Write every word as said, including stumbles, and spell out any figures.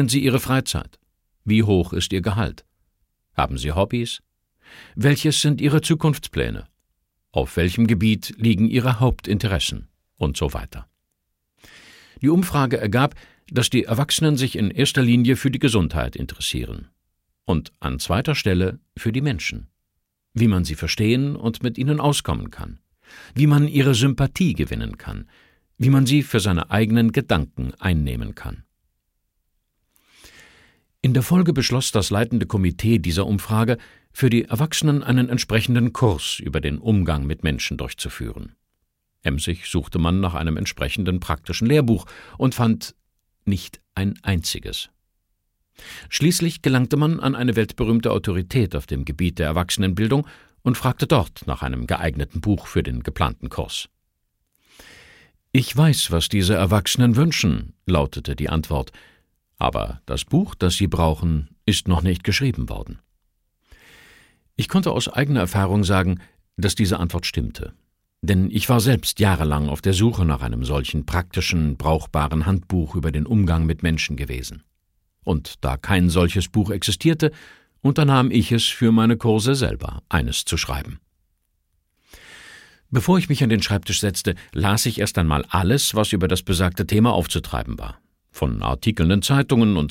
Sie Ihre Freizeit? Wie hoch ist Ihr Gehalt? Haben Sie Hobbys? Welches sind Ihre Zukunftspläne? Auf welchem Gebiet liegen Ihre Hauptinteressen? Und so weiter. Die Umfrage ergab, dass die Erwachsenen sich in erster Linie für die Gesundheit interessieren und an zweiter Stelle für die Menschen, wie man sie verstehen und mit ihnen auskommen kann, wie man ihre Sympathie gewinnen kann, wie man sie für seine eigenen Gedanken einnehmen kann. In der Folge beschloss das leitende Komitee dieser Umfrage, für die Erwachsenen einen entsprechenden Kurs über den Umgang mit Menschen durchzuführen. Emsig suchte man nach einem entsprechenden praktischen Lehrbuch und fand nicht ein einziges. Schließlich gelangte man an eine weltberühmte Autorität auf dem Gebiet der Erwachsenenbildung und fragte dort nach einem geeigneten Buch für den geplanten Kurs. »Ich weiß, was diese Erwachsenen wünschen«, lautete die Antwort, »aber das Buch, das sie brauchen, ist noch nicht geschrieben worden.« Ich konnte aus eigener Erfahrung sagen, dass diese Antwort stimmte. Denn ich war selbst jahrelang auf der Suche nach einem solchen praktischen, brauchbaren Handbuch über den Umgang mit Menschen gewesen. Und da kein solches Buch existierte, unternahm ich es für meine Kurse selber, eines zu schreiben. Bevor ich mich an den Schreibtisch setzte, las ich erst einmal alles, was über das besagte Thema aufzutreiben war. Von Artikeln in Zeitungen und